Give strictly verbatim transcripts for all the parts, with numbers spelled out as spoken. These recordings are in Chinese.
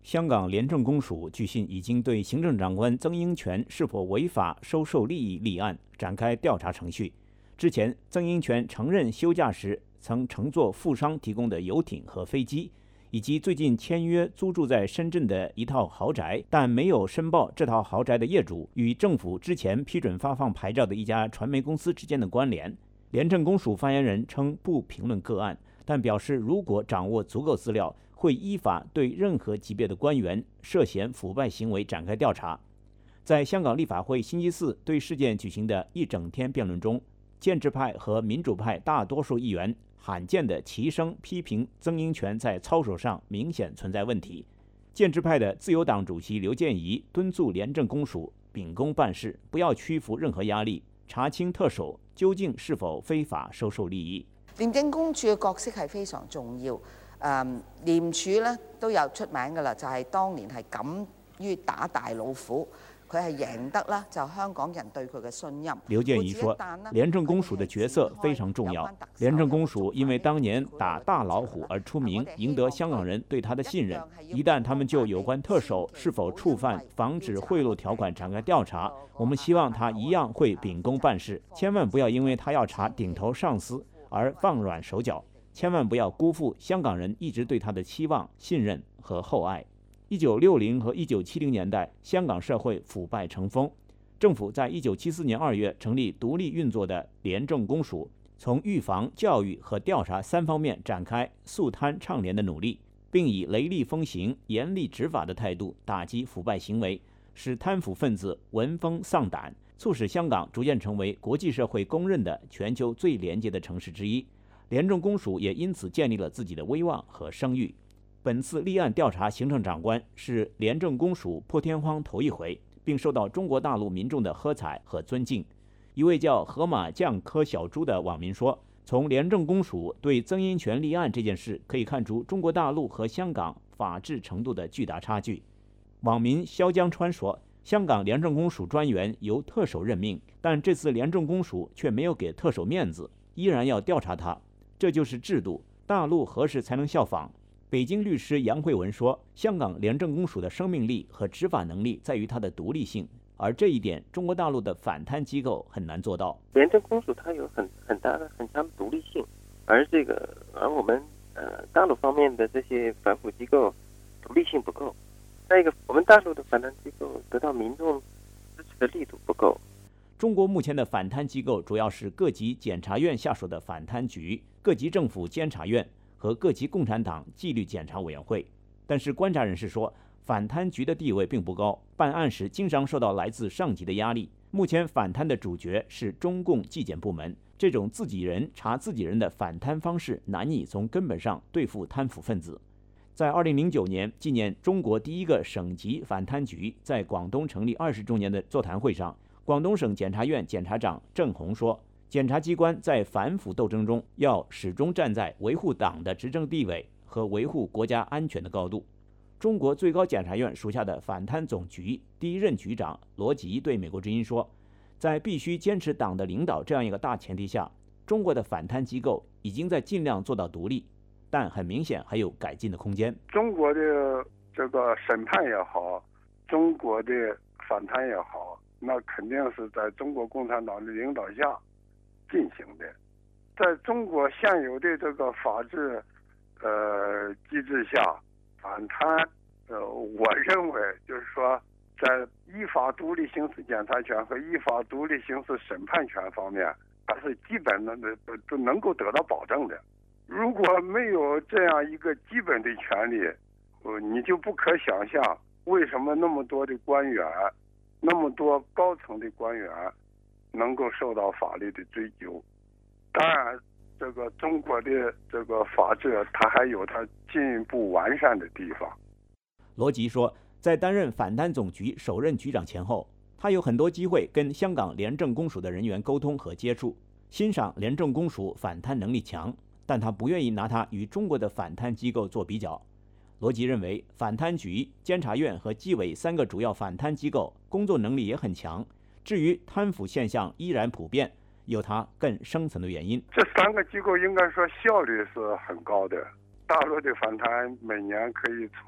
香港廉政公署据信已经对行政长官曾荫权是否违法收受利益立案展开调查程序。之前，曾荫权承认休假时曾乘坐富商提供的游艇和飞机，以及最近签约租住在深圳的一套豪宅，但没有申报这套豪宅的业主与政府之前批准发放牌照的一家传媒公司之间的关联。廉政公署发言人称不评论个案，但表示如果掌握足够资料，会依法对任何级别的官员涉嫌腐败行为展开调查。在香港立法会星期四对事件举行的一整天辩论中，建制派和民主派大多数议员罕见的齐声批评曾荫权在操守上明显存在问题。建制派的自由党主席刘健仪敦促廉政公署秉公办事，不要屈服任何壓力，查清特首究竟是否非法收受利益。 廉政公署嘅角色係非常重要。誒廉署咧都有出名㗎啦，就係、是、當年係敢於打大老虎，佢係贏得啦就香港人對佢嘅信任。 劉健儀說，廉政公署的角色非常重要。廉政公署因為當年打大老虎而出名，贏得香港人對他的信任。一旦他們就有關特首是否觸犯防止賄賂條款展開調查，我們希望他一樣會秉公辦事，千萬不要因為他要查頂頭上司而放軟手腳，千萬不要辜負香港人一直對他的期望、信任和厚愛。一九六零和一九七零年代，香港社會腐敗成風。政府在一九七四年二月成立獨立運作的廉政公署，從預防、教育和調查三方面展開肅貪倡廉的努力，並以雷厲風行、嚴厲執法的態度打擊腐敗行為，使貪腐分子聞風喪膽，促使香港逐漸成為國際社會公認的全球最廉潔的城市之一。廉政公署也因此建立了自己的威望和聲譽。本次立案調查行政長官是廉政公署破天荒頭一回，並受到中國大陸民眾的喝彩和尊敬。一位叫河馬醬科小豬的網民說，從廉政公署對曾蔭權立案這件事可以看出中國大陸和香港法治程度的巨大差距。網民肖江川說，香港廉政公署專員由特首任命，但這次廉政公署卻沒有給特首面子，依然要調查他，這就是制度，大陸何時才能效仿？北京律師楊慧文說，香港廉政公署的生命力和執法能力在於它的獨立性，而這一點中國大陸的反貪機構很難做到。 廉政公署它有很很大的很強的獨立性，而這個而我們呃大陸方面的這些反腐機構獨立性不夠。再一個，我們大陸的反貪機構得到民眾支持的力度不夠。 中國目前的反貪機構主要是各級檢察院下屬的反貪局、各級政府監察院和各級共產黨紀律檢查委員會。但是觀察人士說，反貪局的地位並不高，辦案時經常受到來自上級的壓力。目前反貪的主角是中共紀檢部門，這種自己人查自己人的反貪方式難以從根本上對付貪腐分子。在二零零九年紀念中國第一個省級反貪局在廣東成立二十週年的座談會上，廣東省檢察院檢察長鄭洪說，檢察機關在反腐鬥爭中要始終站在維護黨的執政地位和維護國家安全的高度。中國最高檢察院屬下的反貪總局第一任局長羅吉對美國之音說，在必須堅持黨的領導這樣一個大前提下，中國的反貪機構已經在盡量做到獨立，但很明顯還有改進的空間。 中國的這個審判也好，中國的反貪也好，那肯定是在中國共產黨的領導下進行的。在中國現有的這個法治呃機制下，反貪呃我認為就是說，在依法獨立行使檢察權和依法獨立行使審判權方面，還是基本的都能夠得到保證的。如果沒有這樣一個基本的權利，呃你就不可想象為什麼那麼多的官員，那麼多高層的官員能夠受到法律的追究。當然這個中國的這個法治它還有它進一步完善的地方。 羅吉說，在擔任反貪總局首任局長前後，他有很多機會跟香港廉政公署的人員溝通和接觸，欣賞廉政公署反貪能力強，但他不願意拿它與中國的反貪機構做比較。羅吉認為，反貪局、監察院和紀委三個主要反貪機構工作能力也很強，至於貪腐現象依然普遍，有它更深層的原因。 這三個機構應該說效率是很高的。大陸的反貪每年可以從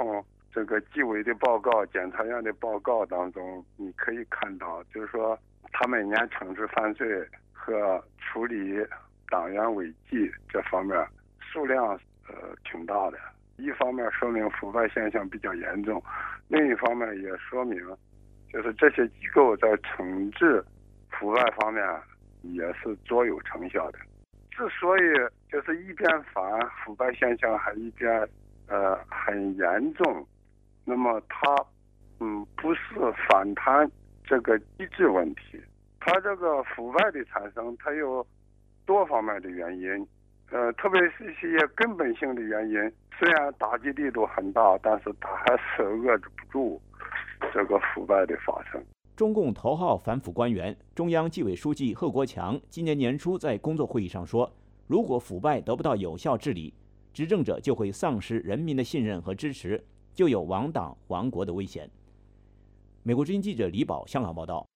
这个纪委的报告、检察院的报告当中，你可以看到，就是说他每年惩治犯罪和处理党员违纪这方面数量呃挺大的。一方面说明腐败现象比较严重，另一方面也说明就是这些机构在惩治腐败方面也是卓有成效的。之所以就是一边反腐败现象还一边呃很严重，那么它嗯不是反弹这个机制问题，它这个腐败的产生它有多方面的原因，呃特别是一些根本性的原因，虽然打击力度很大，但是它还是遏制不住这个腐败的发生。 中共头号反腐官员、中央纪委书记贺国强今年年初在工作会议上说，如果腐败得不到有效治理，执政者就会丧失人民的信任和支持，就有亡党亡国的危险。美国之音记者李宝香港报道。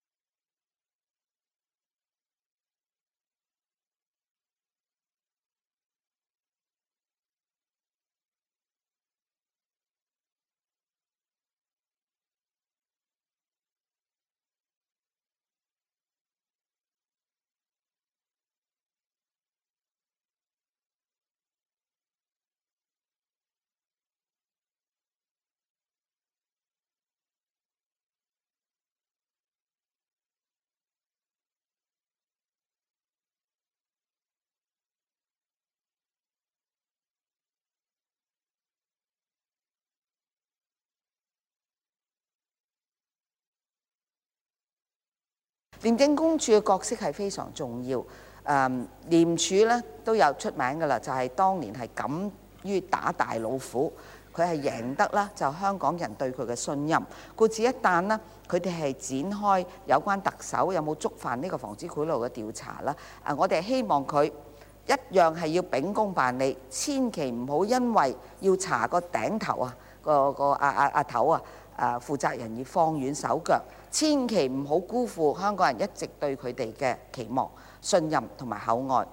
廉政公署嘅角色係非常重要。誒、嗯、廉署咧都有出名㗎啦，就係、是、當年係敢於打大老虎，佢係贏得啦就香港人對佢嘅信任。故此一旦呢，佢哋係展開有關特首有冇觸犯呢個防止賄賂嘅調查啦，誒我哋希望佢一樣係要秉公辦理，千祈唔好因為要查個頂頭啊個個阿阿阿頭啊誒負責人而放軟手腳。千祈唔好辜負香港人一直對佢哋嘅期望、信任同埋厚愛。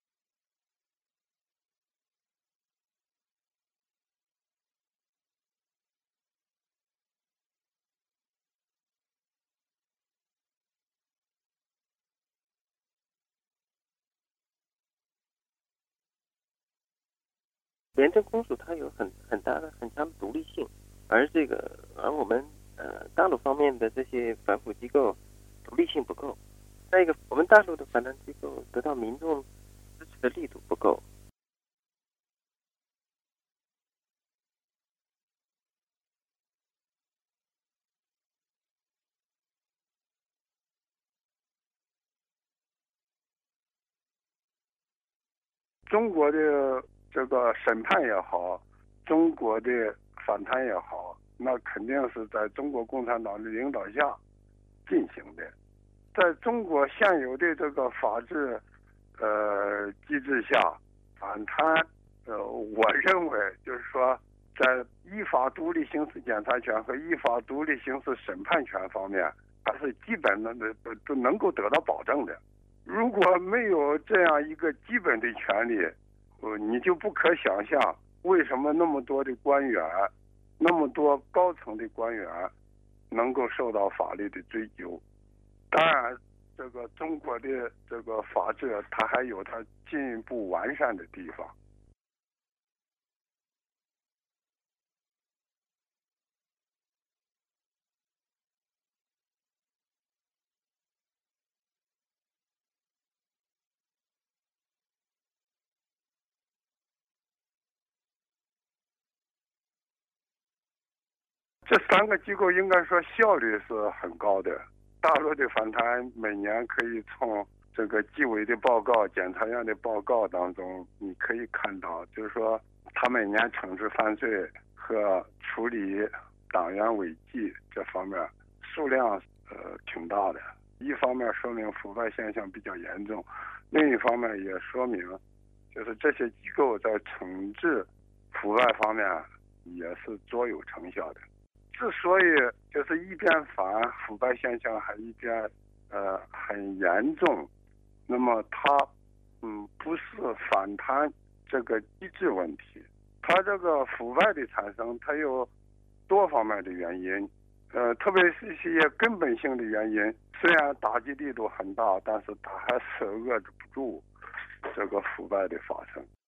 廉政公署它有很很大的很强的独立性，而这个而我们呃大陆方面的这些反腐机构独立性不够。再一个，我们大陆的反贪机构得到民众支持的力度不够。 中国的这个审判也好，中国的反贪也好，那肯定是在中国共产党的领导下进行的。在中国现有的这个法治呃机制下，反贪呃，我认为就是说，在依法独立行使检察权和依法独立行使审判权方面，还是基本的都都能够得到保证的。如果没有这样一个基本的权利，呃，你就不可想象为什么那么多的官员，那么多高层的官员能够受到法律的追究。当然，这个中国的这个法治，它还有它进一步完善的地方。这三个机构应该说效率是很高的。大陆的反贪每年可以从这个纪委的报告、检察院的报告当中，你可以看到，就是说他每年惩治犯罪和处理党员违纪这方面数量呃挺大的。一方面说明腐败现象比较严重，另一方面也说明就是这些机构在惩治腐败方面也是卓有成效的。之所以就是一边反腐败现象还一边呃很严重，那么它嗯不是反贪这个机制问题，它这个腐败的产生它有方面的原因，呃，特别是一些根本性的原因，虽然打击力度很大，但是它还是遏制不住这个腐败的发生。